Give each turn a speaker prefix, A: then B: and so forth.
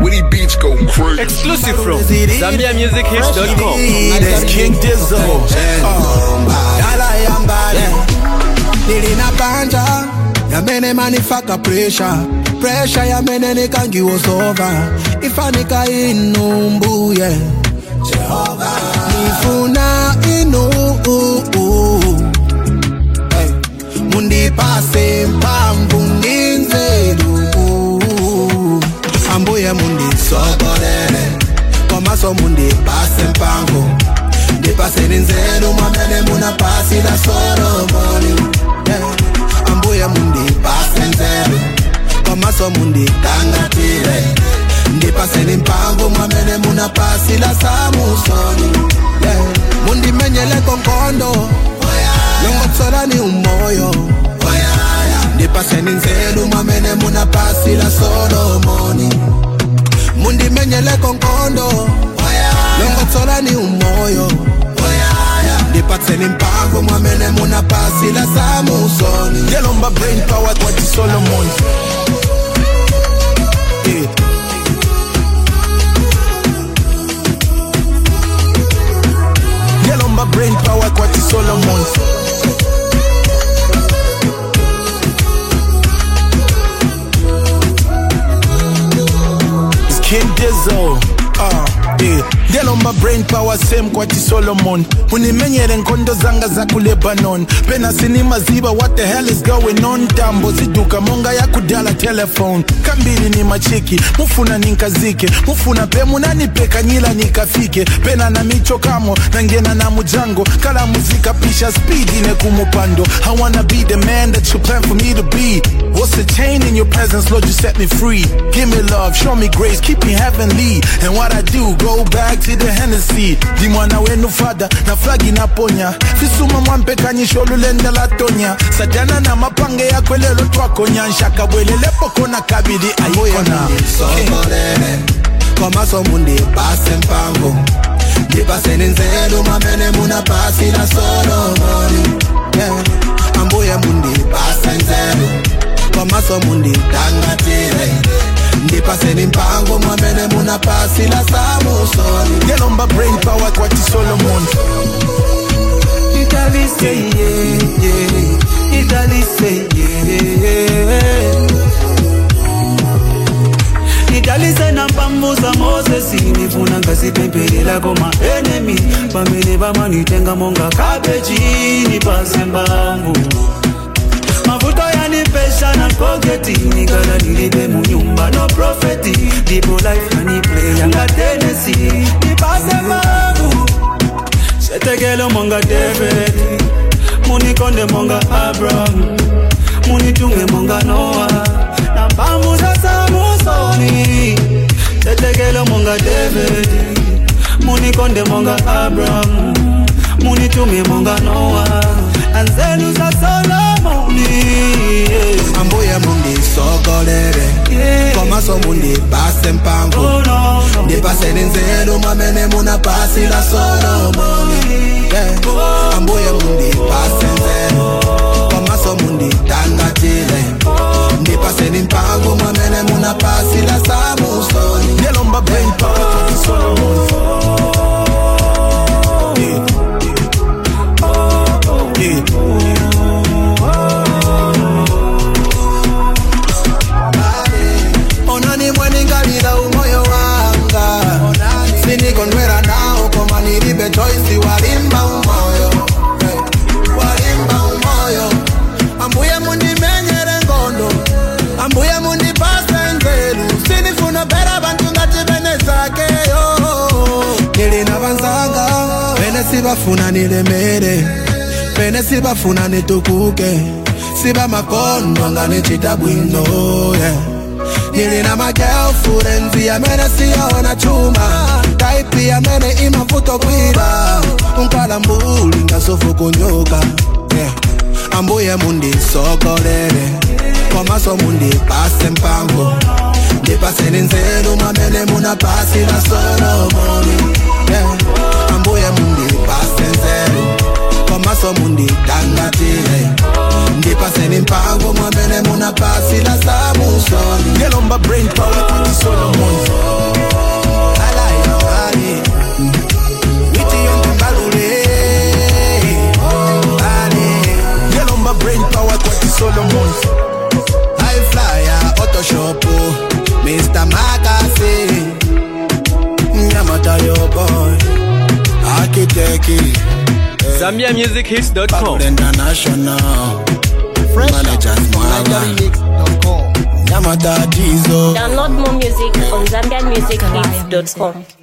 A: Willie Beats go crazy.
B: Exclusive from ZambiaMusicHits.com.
C: King Dizzle.
D: Nilina banja yamene manifaka pressure yamene nikangiwozova ifanika inumbuye Jehova nifuna inu mundipase mpamvu ninzelu ambuye mundisokolele komaso mundipase mpamvu ndipase ninzelu mwamene munapasi la Solomoni ambuye mundipase nzelu komaso munditangatile ndipase nimpango mwamene munapasi la Samusoni mundimenyele konkondo Longotsola ni umoyo ndipase ninzelu mwamene munapasi la Solomoni mundimenyele konkondo Longotsola ni umoyo ndipase nimpango mwamene munapasi la Samusoni
C: Yelomba brain power kwa ti Solomon. Yelomba brain power kwa ti Solomon. It's King Dizzle. Yelomba brain power same kwa ti Solomon. Unimenyere nkondo zanga za ku Lebanon. Pena sinima ziba what the hell is going on. Tambo ziduka monga ya kudala telephone. Kambili ni machiki, mufuna ninkazike. Mufuna pe munanipeka nyila nikafike. Pena na micho kamo, nangena na mujango. Kala muzika pisha speed ine kumupando. I wanna be the man that you plan for me to be. What's the chain in your presence, Lord, you set me free. Give me love, show me grace, keep me heavenly. And what I do, go back to the Hennessy. Di mwana wenu fada, na flagi na ponya. Fisuma mwampe kanyisho lulende la tonya. Sajana na mapange ya kwelelo twakonya. Nshaka bwele lepo kona kabidi ayikona.
D: Sokolele, komaso mundi pase mpango. Ndipase ninzelu mwamene munapasi la Solomoni ambuye mundi pase nzelu komaso mundi tangatile ndipase nimpango mwamene munapasi la Samusoni
C: Yelomba brain power kwa ti Solomon.
E: Italise Italise Italise na pambuza Moses nifuna ngasipepelela koma enemy pamene bamanitenga monga kabeji nipase mbambu mavuto yanipesha na poketi nikala nilibe munyumba no profeti dipo life ni play yanga Tennessee nipase mbambu shetekelo monga David munikonde monga Abraham munitunge monga Noah na pambu za Samusoni shetekelo monga David munikonde monga Abraham munitunge monga Noah anzelu za Solomoni
D: ambuye mundi sokolele komaso mundi pase mpango ndipase ninzelu mwamene munapasi la Solomoni ambuye mundi pase nzelu komaso mundi tangatile ndipase nimpango mwamene munapasi la Samusoni
C: Yelomba brain power kwa ti Solomon.
D: Onani mweningalila umoyo wanga sinikonwera nao koma nilibe choice walimba umoyo ambuye mundimenyere ngondo ambuye mundipase nzelu sinifuna bera bantu ngati bene zakeyo nilina banzanga bene sibafuna nilemere bene sibafuna nitukuke siba makondo ngane chitabwino nilina girlfriends yamene siyaona chuma type yamene imavuto kwira unkala mbuli ngasofuko nyoka ambuye mundi sokolele komaso mundi pase mpango ndipase ninzelu mwamene munapasi la Solomoni ambuye mundi pase nzelu komaso mundi tangatile ndipase nimpango mwamene munapasi la Samusoni
C: Yelomba brain power kwa ti Solomon.
B: ZambiaMusicHits.com.
D: International.
A: Fresh
D: Managers
A: out from NigerRemix.com.
D: Yamada Diesel.
F: Download more music on ZambiaMusicHits.com.